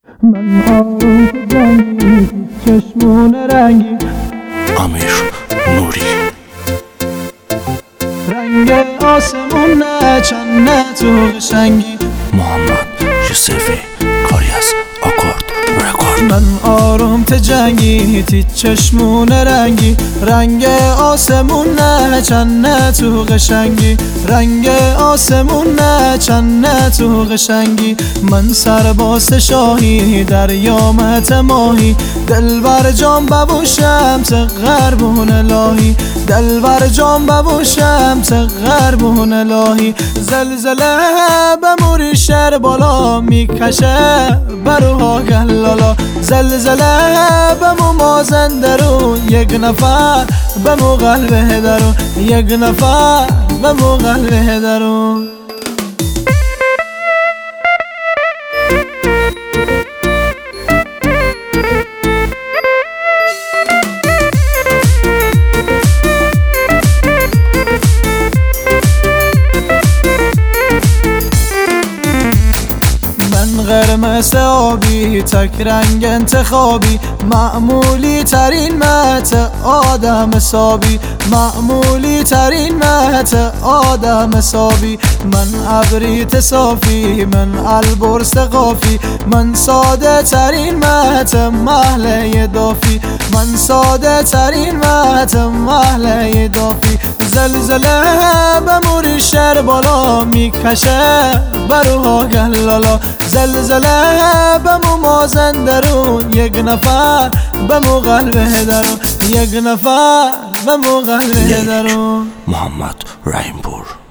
من آروم تو جنگی چشمون رنگی امیر نوری رنگ آسمون چنه تو قشنگی محمد یوسفی کاری از آکورد رکورد من آروم تو جنگی تی چشمون رنگی رنگ آسمون چنه تو قشنگی رنگ آسمون چنه تو قشنگی من سرباز شاهی دریامت ماهی دل بر جام ببوشم غربون الهی دل بر جام ببوشم غربون الهی زلزله بموری شهر بالا میکشه بروها گلالا زلزله بمو مازندرون یک نفر بمو قلبه درون یک نفر بمو قلبه درون قرمز آبی تک رنگ انتخابی معمولی ترین مت آدم حسابی معمولی ترین مت آدم حسابی من ابریت صافی من البرز قافی من ساده ترین مت محله دافی من ساده ترین مت محله دافی زلزله بموری شهر بالا میکشه بروها گلالا زلزله بمو مازندرون یک نفر بمو قلبه درون یک نفر بمو قلبه درون محمد رحیمپور